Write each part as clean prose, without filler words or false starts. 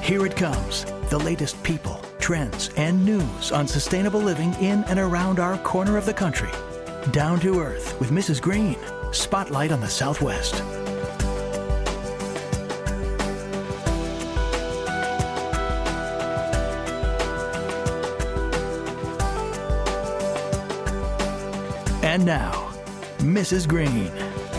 Here it comes, the latest people, trends, and news on sustainable living in and around our corner of the country. Down to Earth with Mrs. Green. Spotlight on the Southwest. And now, Mrs. Green.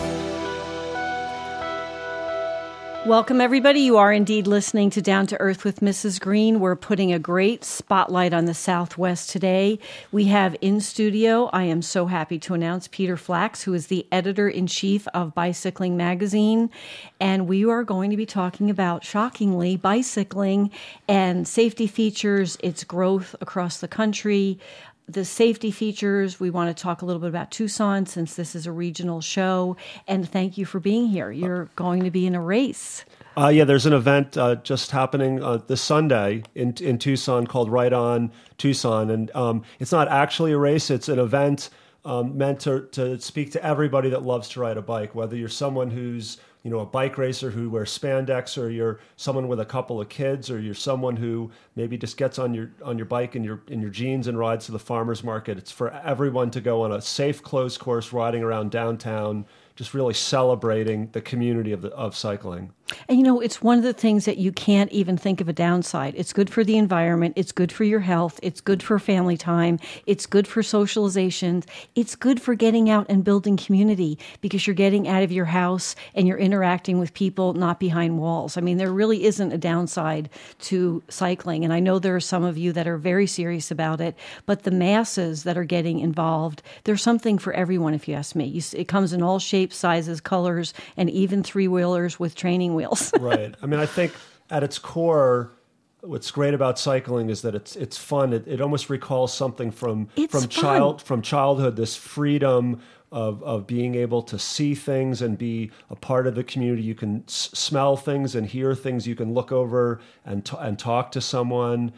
Welcome, everybody. You are indeed listening to Down to Earth with Mrs. Green. We're putting a great spotlight on the Southwest today. We have in studio, I am so happy to announce, Peter Flax, who is the editor-in-chief of Bicycling Magazine. And we are going to be talking about, shockingly, bicycling and safety features, its growth across the country, the safety features. We want to talk a little bit about Tucson since this is a regional show. And thank you for being here. You're going to be in a race. Yeah, there's an event just happening this Sunday in Tucson called Ride On Tucson. And it's not actually a race. It's an event meant to speak to everybody that loves to ride a bike, whether you're someone who's a bike racer who wears spandex, or you're someone with a couple of kids, or you're someone who maybe just gets on your bike in your jeans and rides to the farmer's market. It's for everyone to go on a safe, closed course, riding around downtown, just really celebrating the community of cycling. And it's one of the things that you can't even think of a downside. It's good for the environment. It's good for your health. It's good for family time. It's good for socialization. It's good for getting out and building community because you're getting out of your house and you're interacting with people, not behind walls. I mean, there really isn't a downside to cycling. And I know there are some of you that are very serious about it, but the masses that are getting involved, there's something for everyone, if you ask me. It comes in all shapes, sizes, colors, and even three-wheelers with training wheels. Right. I mean, I think at its core, what's great about cycling is that it's fun. It almost recalls something from childhood. This freedom of being able to see things and be a part of the community. You can smell things and hear things. You can look over and talk to someone.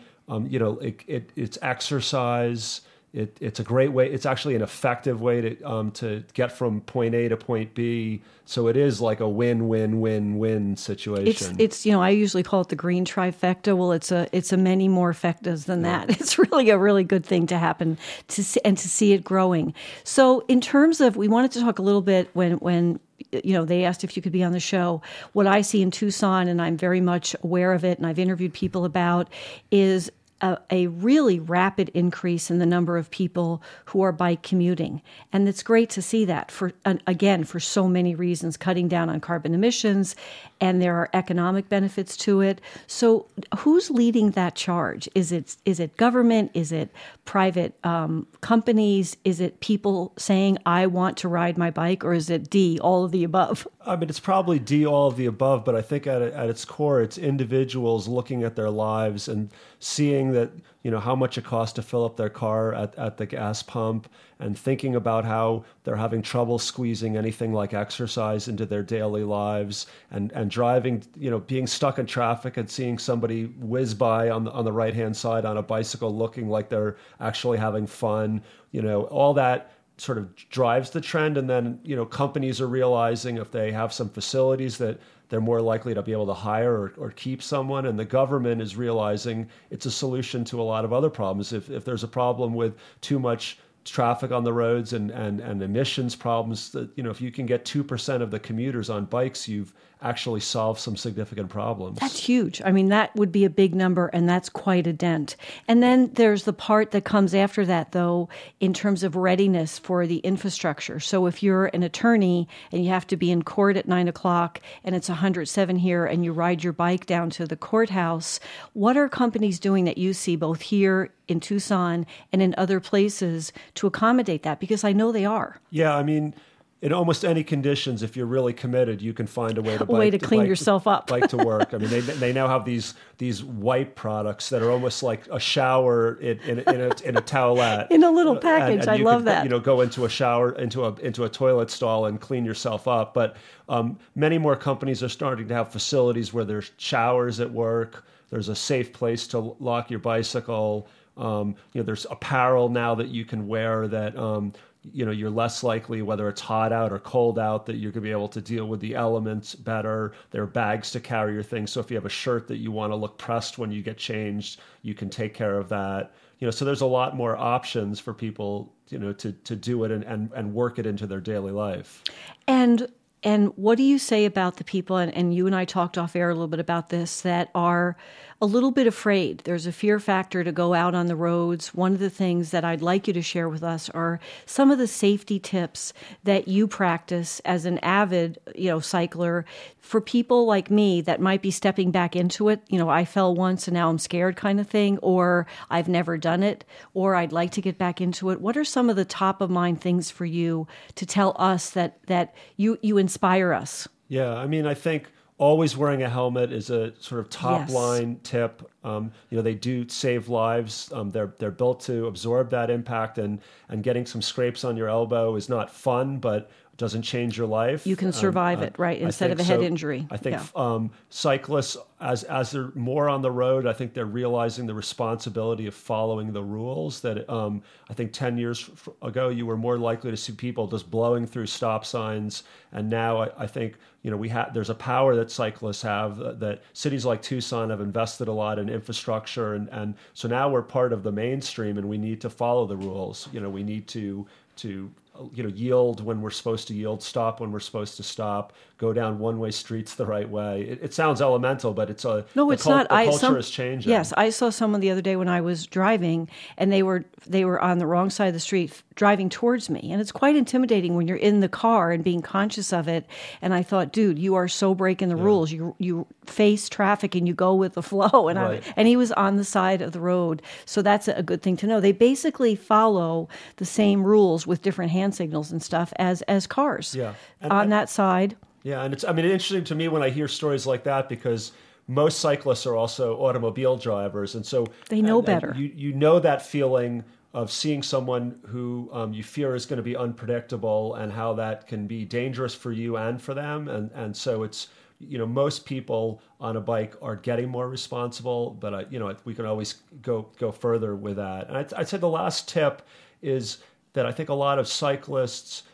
It's exercise. It's a great way. It's actually an effective way to get from point A to point B. So it is like a win-win-win-win situation. It's I usually call it the green trifecta. Well, it's a many more effectas than that. It's really a really good thing to happen to see it growing. So in terms of, we wanted to talk a little bit when they asked if you could be on the show. What I see in Tucson, and I'm very much aware of it, and I've interviewed people about, is a really rapid increase in the number of people who are bike commuting. And it's great to see that for so many reasons, cutting down on carbon emissions, and there are economic benefits to it. So who's leading that charge? Is it government? Is it private companies? Is it people saying, I want to ride my bike? Or is it D, all of the above? I mean, it's probably D, all of the above, but I think at its core, it's individuals looking at their lives and seeing that, how much it costs to fill up their car at the gas pump, and thinking about how they're having trouble squeezing anything like exercise into their daily lives, and driving, being stuck in traffic and seeing somebody whiz by on the right-hand side on a bicycle looking like they're actually having fun, all that sort of drives the trend. And then, companies are realizing if they have some facilities that they're more likely to be able to hire or keep someone. And the government is realizing it's a solution to a lot of other problems. If there's a problem with too much traffic on the roads and emissions problems, that, if you can get 2% of the commuters on bikes, you've actually solved some significant problems. That's huge. I mean, that would be a big number, and that's quite a dent. And then there's the part that comes after that, though, in terms of readiness for the infrastructure. So if you're an attorney and you have to be in court at 9:00 and it's 107 here and you ride your bike down to the courthouse, what are companies doing that you see both here in Tucson and in other places to accommodate that? Because I know they are. Yeah, I mean, in almost any conditions, if you're really committed, you can find a way to clean yourself up. Bike to work. I mean, they now have these wipe products that are almost like a shower in a towelette in a little package. And I love that. Go into a shower, into a toilet stall, and clean yourself up. But many more companies are starting to have facilities where there's showers at work. There's a safe place to lock your bicycle. There's apparel now that you can wear that you're less likely, whether it's hot out or cold out, that you're going to be able to deal with the elements better. There are bags to carry your things. So if you have a shirt that you want to look pressed when you get changed, you can take care of that. So there's a lot more options for people, to do it and work it into their daily life. And what do you say about the people, and you and I talked off air a little bit about this, that are a little bit afraid? There's a fear factor to go out on the roads. One of the things that I'd like you to share with us are some of the safety tips that you practice as an avid, cycler for people like me that might be stepping back into it. I fell once and now I'm scared kind of thing, or I've never done it, or I'd like to get back into it. What are some of the top of mind things for you to tell us that you inspire us? Yeah, I think always wearing a helmet is a sort of top line tip. They do save lives. They're built to absorb that impact, and getting some scrapes on your elbow is not fun, but doesn't change your life. You can survive it, right, instead of a head injury. I think cyclists, as they're more on the road, I think they're realizing the responsibility of following the rules. That I think 10 years ago, you were more likely to see people just blowing through stop signs, and now I think there's a power that cyclists have, that cities like Tucson have invested a lot in infrastructure, and so now we're part of the mainstream, and we need to follow the rules. We need to yield when we're supposed to yield, stop when we're supposed to stop, go down one-way streets the right way. It sounds elemental, but it's not. The culture is changing. Yes, I saw someone the other day when I was driving, and they were on the wrong side of the street driving towards me, and it's quite intimidating when you're in the car and being conscious of it. And I thought, dude, you are so breaking the rules. You face traffic and you go with the flow. And right. and he was on the side of the road, so that's a good thing to know. They basically follow the same rules with different hand signals and stuff as cars. Yeah, on that side. Yeah, and it's interesting to me when I hear stories like that, because most cyclists are also automobile drivers, and so they know better. You know that feeling of seeing someone who you fear is going to be unpredictable, and how that can be dangerous for you and for them, and so it's most people on a bike are getting more responsible, but we can always go further with that. And I'd say the last tip is that I think a lot of cyclists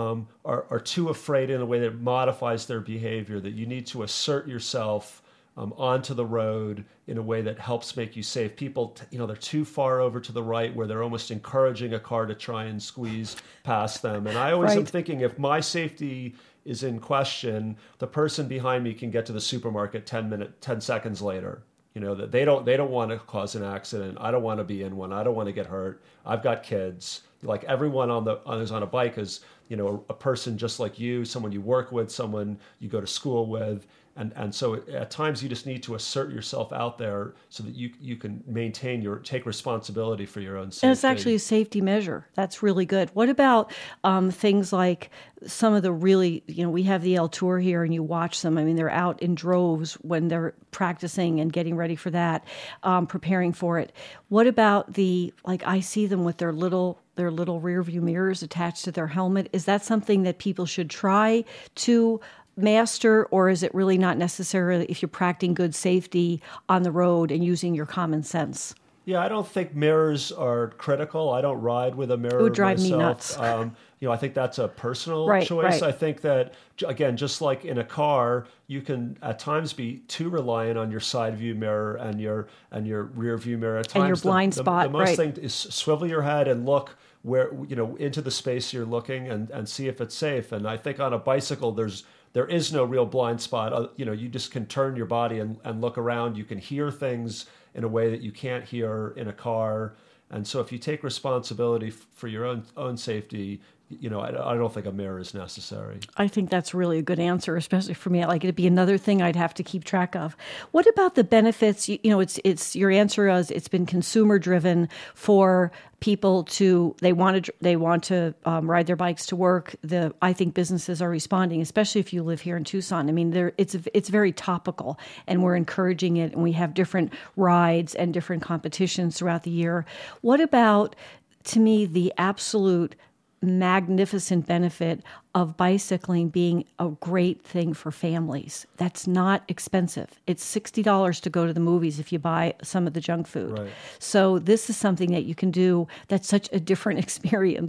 are too afraid in a way that modifies their behavior, that you need to assert yourself onto the road in a way that helps make you safe. People, they're too far over to the right, where they're almost encouraging a car to try and squeeze past them. And I always am thinking, if my safety is in question, the person behind me can get to the supermarket 10 seconds later. That they don't want to cause an accident. I don't want to be in one. I don't want to get hurt. I've got kids. Like everyone who's on a bike is, a person just like you, someone you work with, someone you go to school with. And so at times you just need to assert yourself out there so that you can take responsibility for your own safety. And it's actually a safety measure. That's really good. What about things like some of the really, we have the El Tour here, and you watch them. they're out in droves when they're practicing and getting ready for that, preparing for it. What about I see them with their little rear view mirrors attached to their helmet. Is that something that people should try to master, or is it really not necessarily if you're practicing good safety on the road and using your common sense? Yeah, I don't think mirrors are critical. I don't ride with a mirror. It would drive myself. me nuts. I think that's a personal choice. Right. I think that, again, just like in a car, you can at times be too reliant on your side view mirror and your rear view mirror. At times, and your blind spot. The most thing is swivel your head and look where into the space you're looking and see if it's safe. And I think on a bicycle, there is no real blind spot. You just can turn your body and look around. You can hear things in a way that you can't hear in a car. And so if you take responsibility for your own safety, I don't think a mirror is necessary. I think that's really a good answer, especially for me. It'd be another thing I'd have to keep track of. What about the benefits? It's your answer is it's been consumer driven for people they want to ride their bikes to work. I think businesses are responding, especially if you live here in Tucson. It's very topical, and we're encouraging it, and we have different rides and different competitions throughout the year. What about, to me, the absolute magnificent benefit of bicycling being a great thing for families? That's not expensive. It's $60 to go to the movies if you buy some of the junk food. Right. So this is something that you can do that's such a different experience.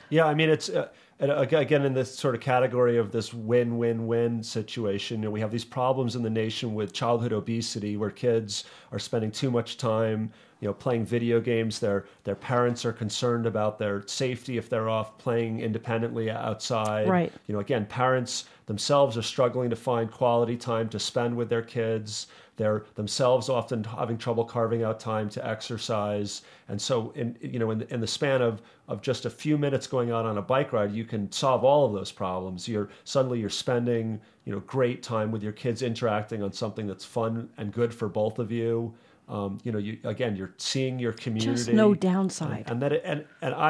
Yeah, I mean, it's and again in this sort of category of this win-win-win situation. We have these problems in the nation with childhood obesity, where kids are spending too much time, playing video games. Their parents are concerned about their safety if they're off playing independently outside. Right. Again, parents themselves are struggling to find quality time to spend with their kids. They're themselves often having trouble carving out time to exercise. And so in the span of just a few minutes going out on a bike ride, you can solve all of those problems. You're spending, great time with your kids, interacting on something that's fun and good for both of you. You're seeing your community. Just no downside. And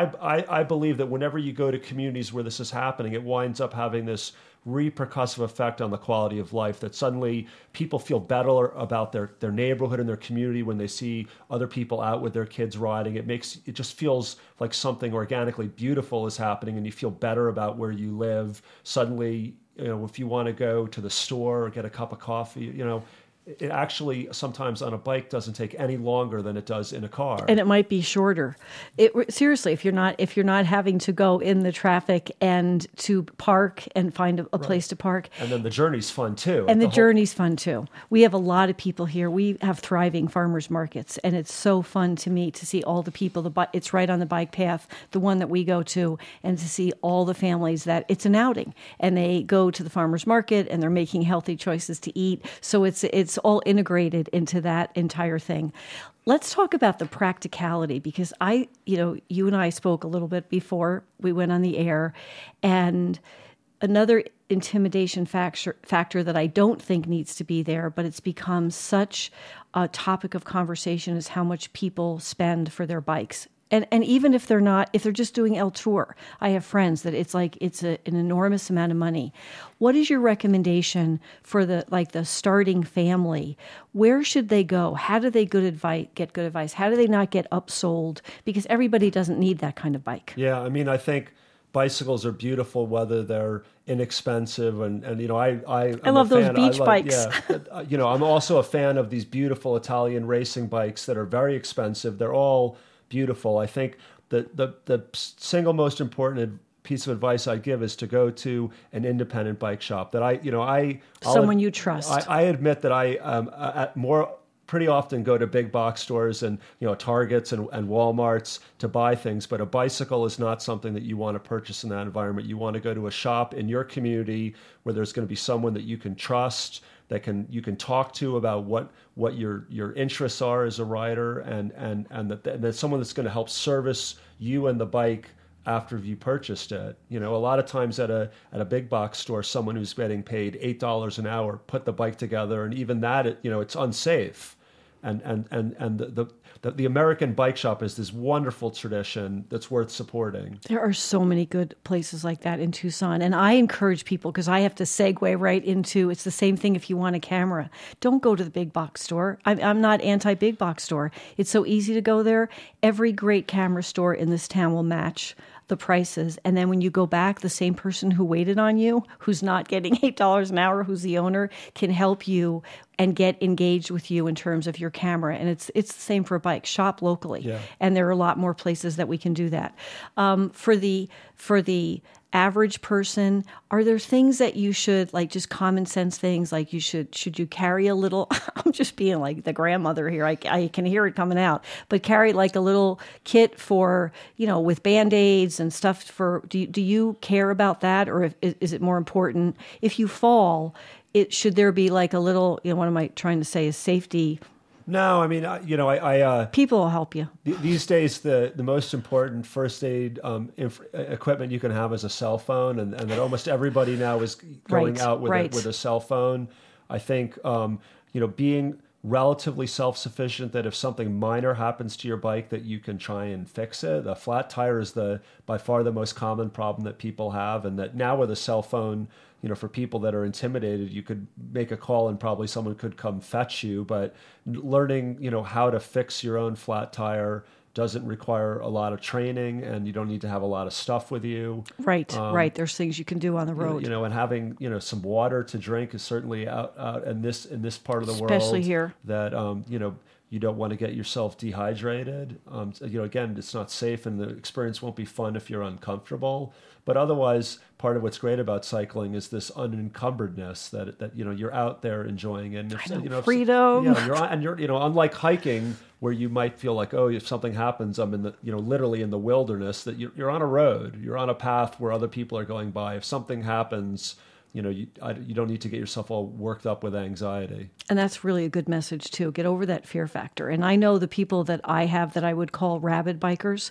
I believe that whenever you go to communities where this is happening, it winds up having this repercussive effect on the quality of life, that suddenly people feel better about their neighborhood and their community when they see other people out with their kids riding. It just feels like something organically beautiful is happening, and you feel better about where you live. Suddenly, if you want to go to the store or get a cup of coffee, it actually sometimes on a bike doesn't take any longer than it does in a car, and it might be shorter. Seriously, if you're not having to go in the traffic and to park and find a place to park, and then the journey's fun too. And the journey's fun too. We have a lot of people here. We have thriving farmers markets, and it's so fun to me to see all the people. It's right on the bike path, the one that we go to, and to see all the families that it's an outing, and they go to the farmers market and they're making healthy choices to eat. So it's all integrated into that entire thing. Let's talk about the practicality, because you and I spoke a little bit before we went on the air, and another intimidation factor that I don't think needs to be there, but it's become such a topic of conversation, is how much people spend for their bikes. And even if they're just doing El Tour, I have friends that it's an enormous amount of money. What is your recommendation for the starting family? Where should they go? How do they get good advice? How do they not get upsold? Because everybody doesn't need that kind of bike. Yeah, I mean, I think bicycles are beautiful whether they're inexpensive, and I love those beach bikes. Yeah, I'm also a fan of these beautiful Italian racing bikes that are very expensive. They're all beautiful. I think the single most important piece of advice I give is to go to an independent bike shop that someone you trust. I admit that I pretty often go to big box stores and Targets and Walmarts to buy things, but a bicycle is not something that you want to purchase in that environment. You want to go to a shop in your community where there's going to be someone that you can trust, that you can talk to about what your interests are as a rider, and that someone that's going to help service you and the bike after you purchased it. A lot of times at a big box store, someone who's getting paid $8 an hour put the bike together, and even that it's unsafe. And the American bike shop is this wonderful tradition that's worth supporting. There are so many good places like that in Tucson. And I encourage people, because I have to segue right into, it's the same thing if you want a camera. Don't go to the big box store. I'm not anti-big box store. It's so easy to go there. Every great camera store in this town will match the prices. And then when you go back, the same person who waited on you, who's not getting $8 an hour, who's the owner, can help you and get engaged with you in terms of your camera. And it's the same for a bike. Shop locally. Yeah. And there are a lot more places that we can do that. For the average person, are there things that you should, like just common sense things, like should you carry a little, I'm just being like the grandmother here, I can hear it coming out, but carry like a little kit for, with Band-Aids and stuff for, do you care about that? Or is it more important if you fall, should there be like a little, what am I trying to say, is safety? No, I mean, people will help you. These days, the most important first aid equipment you can have is a cell phone, and that almost everybody now is going out with a cell phone. I think, being relatively self-sufficient, that if something minor happens to your bike, that you can try and fix it. A flat tire is by far the most common problem that people have, and that now with a cell phone, for people that are intimidated, you could make a call and probably someone could come fetch you. But learning, how to fix your own flat tire doesn't require a lot of training, and you don't need to have a lot of stuff with you. Right. There's things you can do on the road. And having, some water to drink is certainly out in this part of the world. Especially here. That, You don't want to get yourself dehydrated. Again, it's not safe, and the experience won't be fun if you're uncomfortable. But otherwise, part of what's great about cycling is this unencumbredness that you're out there enjoying it. And freedom. You're unlike hiking, where you might feel like, oh, if something happens, I'm in the literally in the wilderness. That you're on a road, you're on a path where other people are going by. If something happens, you don't need to get yourself all worked up with anxiety. And that's really a good message too. Get over that fear factor. And I know the people that I have that I would call rabid bikers,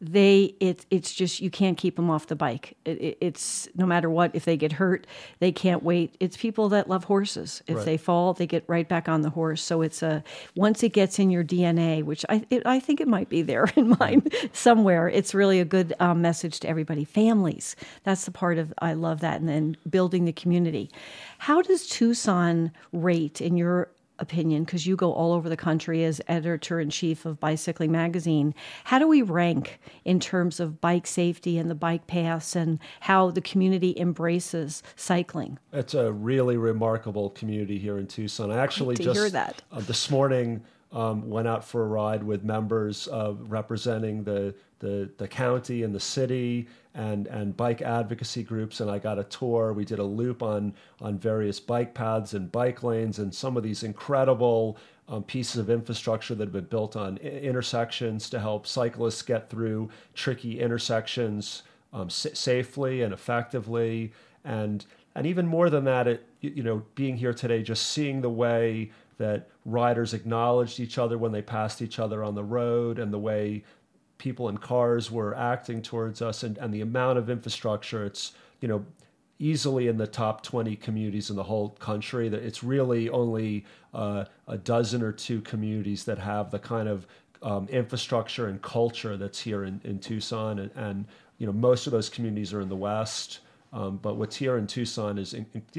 it's just, you can't keep them off the bike. It's no matter what, if they get hurt, they can't wait. It's people that love horses. If they fall, they get right back on the horse. So it's once it gets in your DNA, which I think it might be there in mine somewhere, it's really a good message to everybody. Families, that's the part of, I love that. And then building the community. How does Tucson rate, in your opinion, because you go all over the country as editor-in-chief of Bicycling Magazine, how do we rank in terms of bike safety and the bike paths and how the community embraces cycling? It's a really remarkable community here in Tucson. I actually hear that. This morning went out for a ride with members representing the county and the city and bike advocacy groups, and I got a tour. We did a loop on various bike paths and bike lanes and some of these incredible pieces of infrastructure that have been built on intersections to help cyclists get through tricky intersections safely and effectively. And even more than that, being here today, just seeing the way that riders acknowledged each other when they passed each other on the road, and the way people in cars were acting towards us, and the amount of infrastructure. It's easily in the top 20 communities in the whole country. That it's really only a dozen or two communities that have the kind of infrastructure and culture that's here in Tucson, and most of those communities are in the West. But what's here in Tucson is,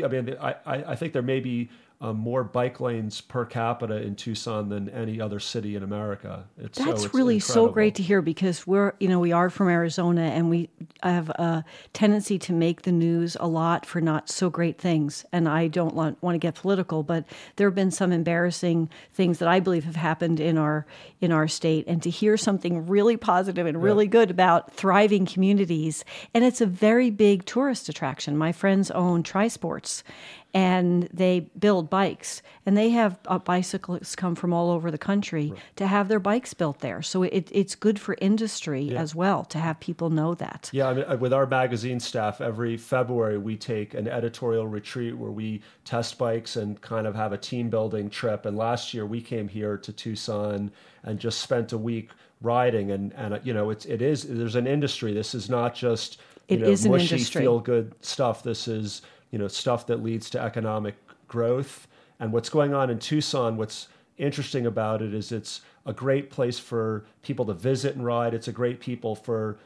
I think there may be more bike lanes per capita in Tucson than any other city in America. It's really incredible. So great to hear, because we are from Arizona, and we have a tendency to make the news a lot for not so great things. And I don't want to get political, but there have been some embarrassing things that I believe have happened in our state, and to hear something really positive and really good about thriving communities. And it's a very big tourist attraction. My friends own Trisports, and they build bikes, and they have bicyclists come from all over the country to have their bikes built there. So it's good for industry as well to have people know that. Yeah, with our magazine staff, every February we take an editorial retreat where we test bikes and kind of have a team building trip. And last year we came here to Tucson and just spent a week riding. And there's an industry. This is not just mushy feel good stuff. This is stuff that leads to economic growth. And what's going on in Tucson, what's interesting about it is it's a great place for people to visit and ride. It's a great people for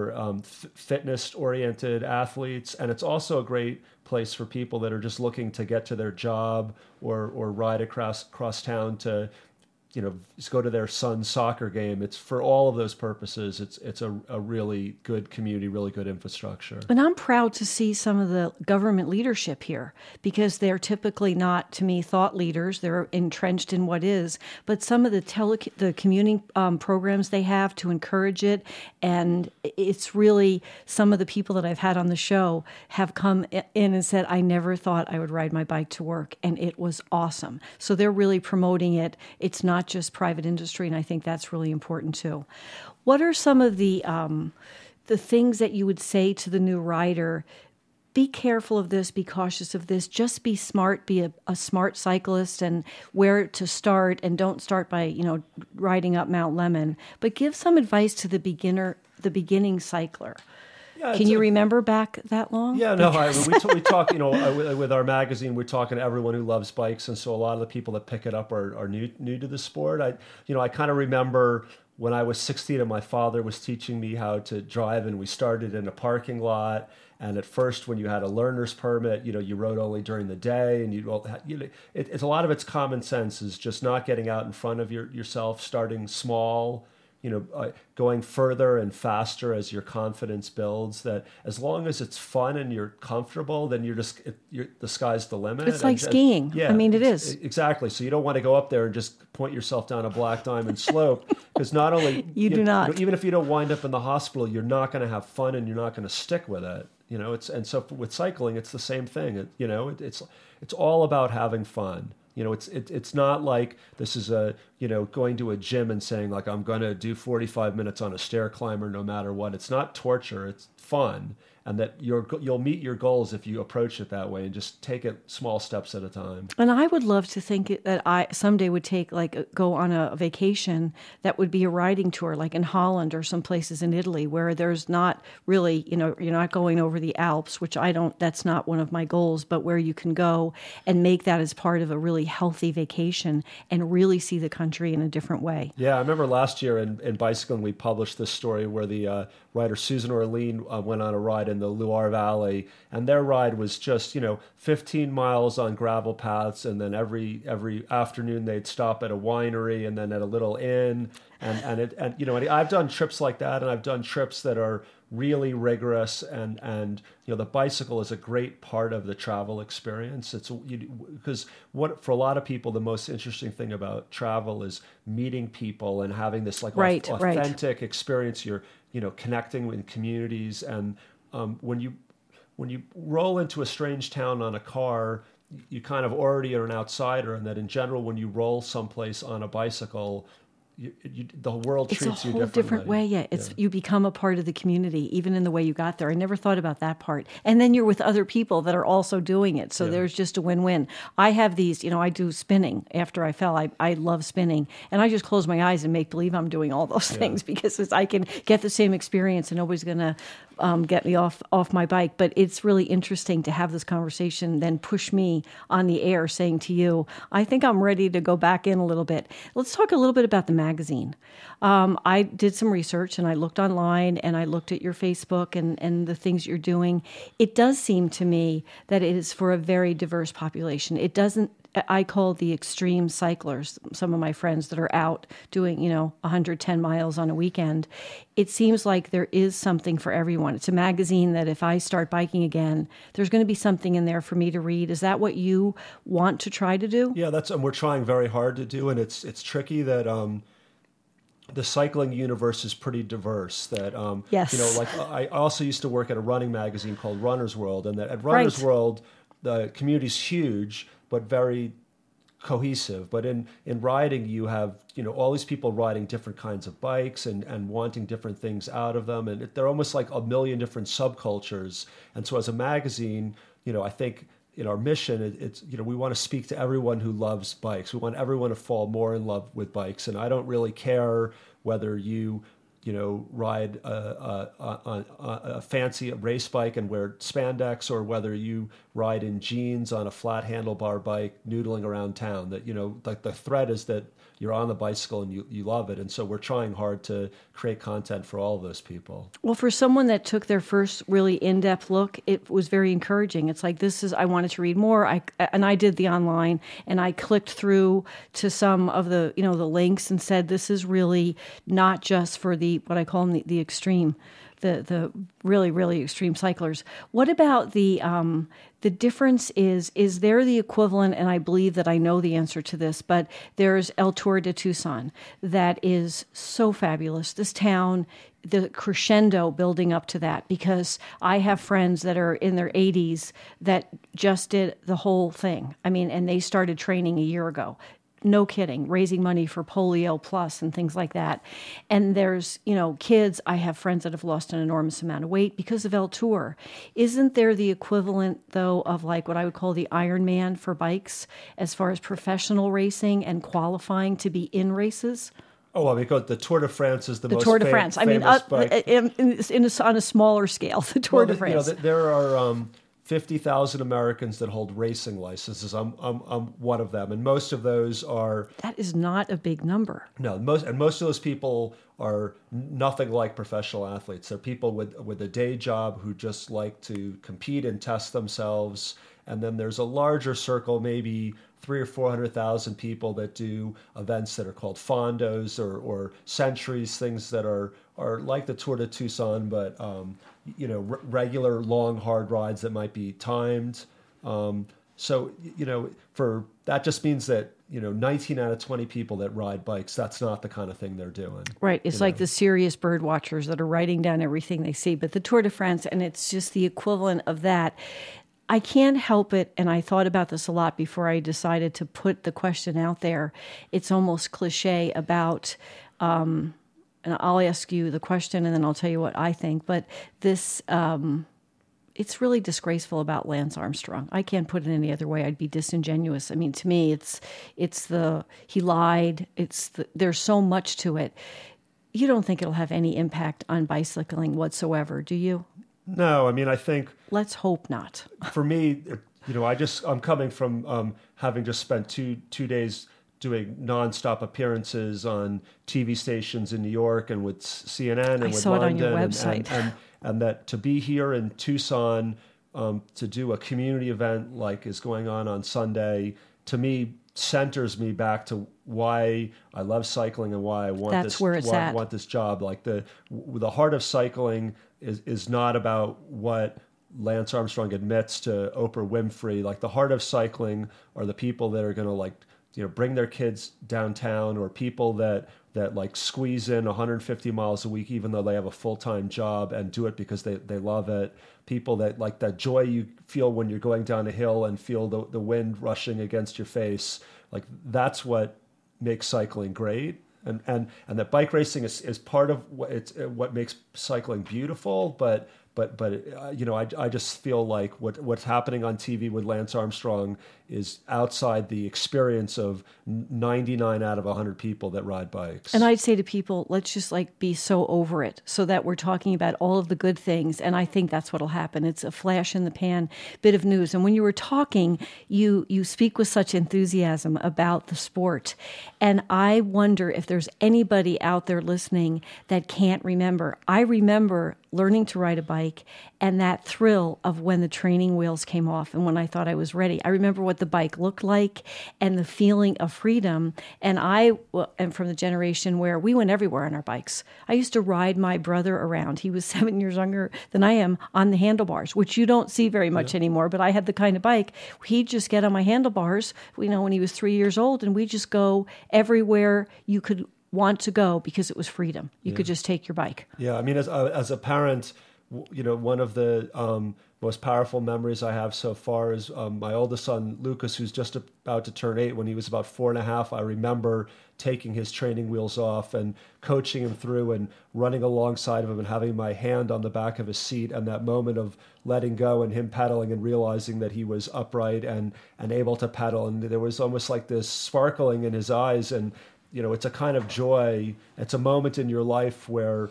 fitness-oriented athletes. And it's also a great place for people that are just looking to get to their job or ride across town to just go to their son's soccer game. It's for all of those purposes. It's a really good community, really good infrastructure. And I'm proud to see some of the government leadership here, because they're typically not, to me, thought leaders. They're entrenched in what is. But some of the commuting programs they have to encourage it, and it's really some of the people that I've had on the show have come in and said, I never thought I would ride my bike to work, and it was awesome. So they're really promoting it. It's not just private industry, and I think that's really important too. What are some of the things that you would say to the new rider? Be careful of this, be cautious of this, just be smart, be a smart cyclist, and where to start, and don't start by, riding up Mount Lemmon, but give some advice to the beginning cycler. Yeah, can you remember back that long? Yeah, no, we talk, with our magazine, we're talking to everyone who loves bikes, and so a lot of the people that pick it up are new to the sport. I kind of remember when I was 16 and my father was teaching me how to drive, and we started in a parking lot. And at first, when you had a learner's permit, you rode only during the day, and it's a lot of it's common sense, is just not getting out in front of yourself, starting small. going further and faster as your confidence builds. That as long as it's fun and you're comfortable, then the sky's the limit. It's like skiing. Yeah, I mean, it is. Exactly. So you don't want to go up there and just point yourself down a black diamond slope, because not only do not. Even if you don't wind up in the hospital, you're not going to have fun and you're not going to stick with it. So with cycling, it's the same thing. It's all about having fun. It's not like this is going to a gym and saying like I'm going to do 45 minutes on a stair climber no matter what. It's not torture. It's fun, and that you'll meet your goals if you approach it that way and just take it small steps at a time. And I would love to think that I someday would go on a vacation that would be a riding tour, like in Holland or some places in Italy where there's not really, you're not going over the Alps, which that's not one of my goals, but where you can go and make that as part of a really healthy vacation and really see the country in a different way. Yeah, I remember last year in Bicycling, we published this story where the writer Susan Orlean went on a ride in the Loire Valley, and their ride was just 15 miles on gravel paths, and then every afternoon they'd stop at a winery and then at a little inn, and I've done trips like that, and I've done trips that are really rigorous, and the bicycle is a great part of the travel experience. Because for a lot of people, the most interesting thing about travel is meeting people and having this authentic experience. You're connecting with communities, and when you roll into a strange town on a car, you kind of already are an outsider, and that in general, when you roll someplace on a bicycle, the world treats you differently. It's a whole different way. Yeah, you become a part of the community, even in the way you got there. I never thought about that part. And then you're with other people that are also doing it. So there's just a win-win. I have these, I do spinning after I fell. I love spinning. And I just close my eyes and make believe I'm doing all those things because I can get the same experience and nobody's going to get me off my bike. But it's really interesting to have this conversation, then push me on the air saying to you, I think I'm ready to go back in a little bit. Let's talk a little bit about the magazine. I did some research and I looked online and I looked at your Facebook and the things you're doing. It does seem to me that it is for a very diverse population. It doesn't, I call the extreme cyclers, some of my friends that are out doing, 110 miles on a weekend. It seems like there is something for everyone. It's a magazine that if I start biking again, there's going to be something in there for me to read. Is that what you want to try to do? Yeah, and we're trying very hard to do, and it's tricky that the cycling universe is pretty diverse. That yes. I also used to work at a running magazine called Runner's World, and that at Runner's World, the community's huge but very cohesive. But in riding, you have all these people riding different kinds of bikes and wanting different things out of them, and they're almost like a million different subcultures. And so, as a magazine, I think in our mission, it's we want to speak to everyone who loves bikes. We want everyone to fall more in love with bikes, and I don't really care whether you ride a fancy race bike and wear spandex, or whether you ride in jeans on a flat handlebar bike noodling around town. That like the thread is that you're on the bicycle and you love it. And so we're trying hard to create content for all of those people. Well, for someone that took their first really in-depth look, it was very encouraging. It's like, I wanted to read more. I did the online, and I clicked through to some of the, the links and said, this is really not just for what I call them the extreme, the really, really extreme cyclers. What about the difference is there the equivalent, and I believe that I know the answer to this, but there's El Tour de Tucson that is so fabulous. This town, the crescendo building up to that, because I have friends that are in their 80s that just did the whole thing. I mean, and they started training a year ago. No kidding, raising money for Polio Plus and things like that. And there's, kids, I have friends that have lost an enormous amount of weight because of El Tour. Isn't there the equivalent, though, of like what I would call the Ironman for bikes as far as professional racing and qualifying to be in races? Oh, well, because the Tour de France is the most Tour de France. I mean, on a smaller scale, the Tour de France. There are 50,000 Americans that hold racing licenses. I'm one of them, and most of those are. That is not a big number. No, most of those people are nothing like professional athletes. They're people with a day job who just like to compete and test themselves, and then there's a larger circle, maybe 300,000 or 400,000 people that do events that are called fondos or centuries, things that are like the Tour de Tucson, but regular long hard rides that might be timed. So for that just means that 19 out of 20 people that ride bikes, that's not the kind of thing they're doing. Right. It's like the serious bird watchers that are writing down everything they see. But the Tour de France, and it's just the equivalent of that. I can't help it, and I thought about this a lot before I decided to put the question out there. It's almost cliche about, and I'll ask you the question and then I'll tell you what I think, but this, it's really disgraceful about Lance Armstrong. I can't put it any other way. I'd be disingenuous. I mean, to me, he lied. There's so much to it. You don't think it'll have any impact on bicycling whatsoever, do you? No, I mean, I think... Let's hope not. For me, I'm coming from having just spent two days doing nonstop appearances on TV stations in New York and with CNN and with London. I saw it on your website. And that to be here in Tucson to do a community event like is going on Sunday, to me, centers me back to why I love cycling and why I want I want this job. Like the heart of cycling is not about what Lance Armstrong admits to Oprah Winfrey. Like the heart of cycling are the people that are going to bring their kids downtown, or people that like squeeze in 150 miles a week even though they have a full-time job and do it because they love it. People that like that joy you feel when you're going down a hill and feel the wind rushing against your face. Like that's what makes cycling great. And that bike racing is part of what makes cycling beautiful, but I just feel like what's happening on TV with Lance Armstrong is outside the experience of 99 out of 100 people that ride bikes. And I'd say to people, let's just be so over it so that we're talking about all of the good things. And I think that's what'll happen. It's a flash in the pan bit of news. And when you were talking, you speak with such enthusiasm about the sport. And I wonder if there's anybody out there listening that can't remember. I remember learning to ride a bike and that thrill of when the training wheels came off and when I thought I was ready. I remember what the bike looked like and the feeling of freedom. And I am from the generation where we went everywhere on our bikes. I used to ride my brother around. He was 7 years younger than I am, on the handlebars, which you don't see very much anymore. But I had the kind of bike, he'd just get on my handlebars, when he was 3 years old, and we'd just go everywhere you could want to go because it was freedom. You could just take your bike. Yeah, I mean, as a parent, one of the most powerful memories I have so far is my oldest son, Lucas, who's just about to turn 8. When he was about 4.5, I remember taking his training wheels off and coaching him through and running alongside of him and having my hand on the back of his seat, and that moment of letting go and him pedaling and realizing that he was upright and able to pedal. And there was almost like this sparkling in his eyes, and it's a kind of joy. It's a moment in your life where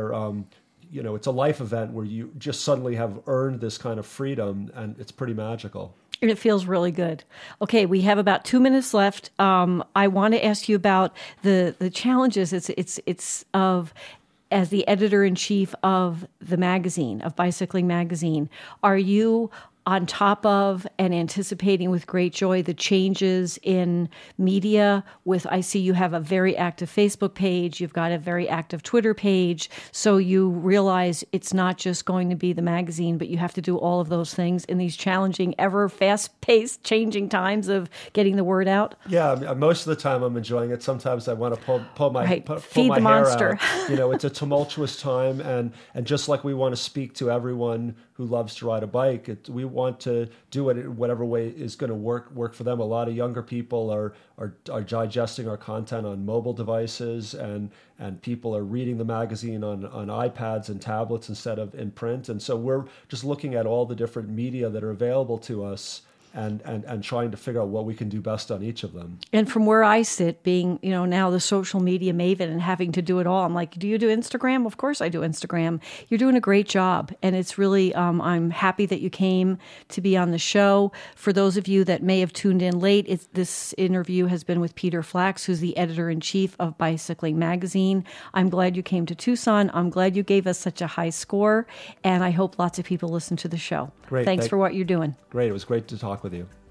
it's a life event where you just suddenly have earned this kind of freedom, and it's pretty magical. And it feels really good. Okay, we have about 2 minutes left. I want to ask you about the challenges. It's of, as the editor-in-chief of the magazine, of Bicycling Magazine, are you on top of and anticipating with great joy the changes in media? I see you have a very active Facebook page, you've got a very active Twitter page, so you realize it's not just going to be the magazine, but you have to do all of those things in these challenging, ever fast-paced, changing times of getting the word out? Yeah, most of the time I'm enjoying it. Sometimes I want to pull my Feed the the monster. Out. It's a tumultuous time, and just like we want to speak to everyone who loves to ride a bike, we want to do it in whatever way is going to work for them. A lot of younger people are digesting our content on mobile devices, and people are reading the magazine on iPads and tablets instead of in print. And so we're just looking at all the different media that are available to us and trying to figure out what we can do best on each of them. And from where I sit, being, now the social media maven and having to do it all, I'm like, do you do Instagram? Of course I do Instagram. You're doing a great job. And it's really, I'm happy that you came to be on the show. For those of you that may have tuned in late, this interview has been with Peter Flax, who's the editor-in-chief of Bicycling Magazine. I'm glad you came to Tucson. I'm glad you gave us such a high score. And I hope lots of people listen to the show. Great. Thanks for what you're doing. Great. It was great to talk with you.